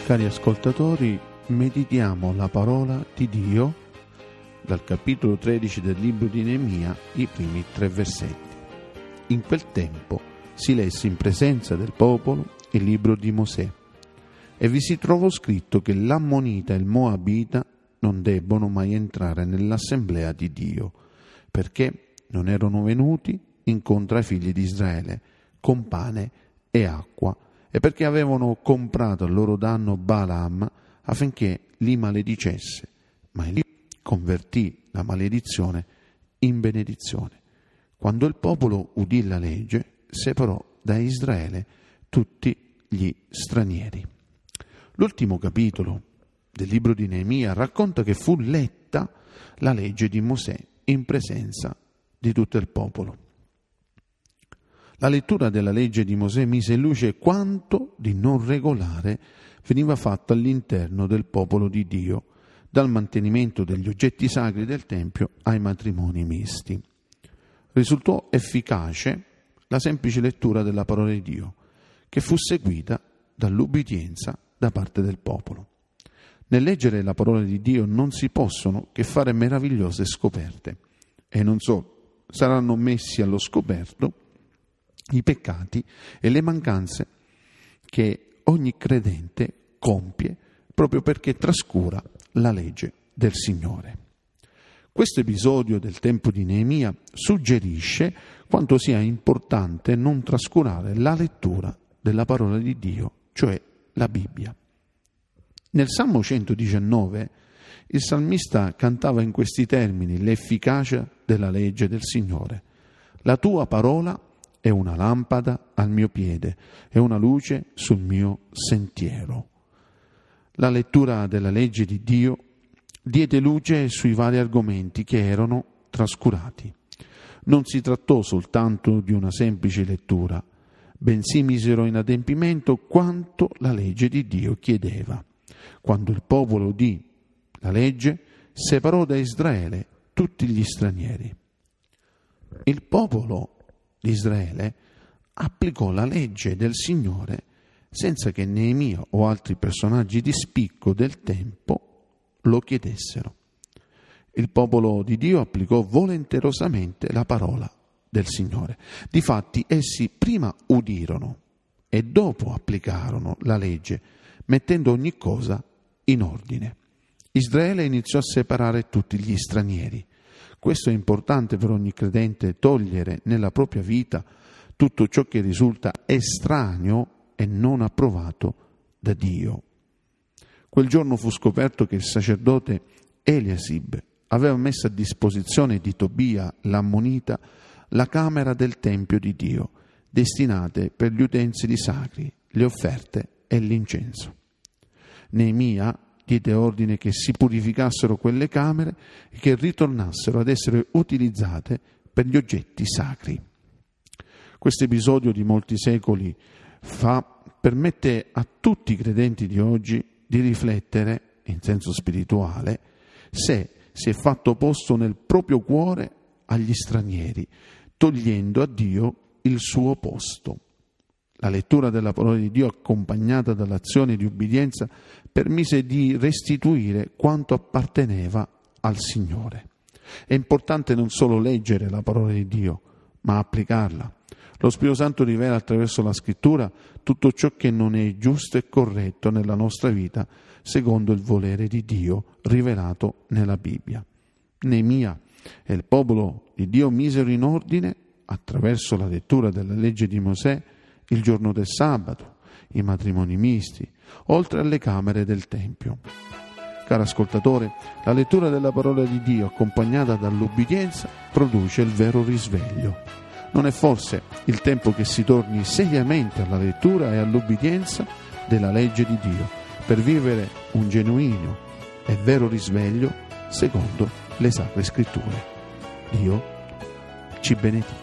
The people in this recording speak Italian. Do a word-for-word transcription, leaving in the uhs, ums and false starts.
Cari ascoltatori, meditiamo la parola di Dio dal capitolo tredici del libro di Neemia, i primi tre versetti. In quel tempo si lesse in presenza del popolo il libro di Mosè e vi si trovò scritto che l'Ammonita e il Moabita non debbono mai entrare nell'assemblea di Dio, perché non erano venuti incontro ai figli di Israele con pane e acqua, e perché avevano comprato al loro danno Balaam affinché li maledicesse, ma egli convertì la maledizione in benedizione. Quando il popolo udì la legge, separò da Israele tutti gli stranieri. L'ultimo capitolo del libro di Neemia racconta che fu letta la legge di Mosè in presenza di tutto il popolo. La lettura della legge di Mosè mise in luce quanto di non regolare veniva fatto all'interno del popolo di Dio, dal mantenimento degli oggetti sacri del Tempio ai matrimoni misti. Risultò efficace la semplice lettura della parola di Dio, che fu seguita dall'ubbidienza da parte del popolo. Nel leggere la parola di Dio non si possono che fare meravigliose scoperte, e non solo, saranno messi allo scoperto i peccati e le mancanze che ogni credente compie proprio perché trascura la legge del Signore. Questo episodio del tempo di Neemia suggerisce quanto sia importante non trascurare la lettura della parola di Dio, cioè la Bibbia. Nel Salmo centodiciannove il salmista cantava in questi termini l'efficacia della legge del Signore. La tua parola è una lampada al mio piede, è una luce sul mio sentiero. La lettura della legge di Dio diede luce sui vari argomenti che erano trascurati. Non si trattò soltanto di una semplice lettura, bensì misero in adempimento quanto la legge di Dio chiedeva. Quando il popolo udì la legge, separò da Israele tutti gli stranieri. Il popolo di Israele applicò la legge del Signore senza che Neemia o altri personaggi di spicco del tempo lo chiedessero. Il popolo di Dio applicò volenterosamente la parola del Signore. Difatti essi prima udirono e dopo applicarono la legge, mettendo ogni cosa in ordine. Israele iniziò a separare tutti gli stranieri. Questo è importante per ogni credente, togliere nella propria vita tutto ciò che risulta estraneo e non approvato da Dio. Quel giorno fu scoperto che il sacerdote Eliasib aveva messo a disposizione di Tobia l'Ammonita la camera del Tempio di Dio, destinate per gli utensili sacri, le offerte e l'incenso. Neemia diede ordine che si purificassero quelle camere e che ritornassero ad essere utilizzate per gli oggetti sacri. Questo episodio di molti secoli fa permette a tutti i credenti di oggi di riflettere, in senso spirituale, se si è fatto posto nel proprio cuore agli stranieri, togliendo a Dio il suo posto. La lettura della parola di Dio, accompagnata dall'azione di ubbidienza, permise di restituire quanto apparteneva al Signore. È importante non solo leggere la parola di Dio, ma applicarla. Lo Spirito Santo rivela attraverso la Scrittura tutto ciò che non è giusto e corretto nella nostra vita, secondo il volere di Dio rivelato nella Bibbia. Neemia e il popolo di Dio misero in ordine, attraverso la lettura della legge di Mosè, il giorno del sabato, i matrimoni misti, oltre alle camere del Tempio. Caro ascoltatore, la lettura della parola di Dio accompagnata dall'ubbidienza produce il vero risveglio. Non è forse il tempo che si torni seriamente alla lettura e all'ubbidienza della legge di Dio per vivere un genuino e vero risveglio secondo le Sacre Scritture? Dio ci benedica.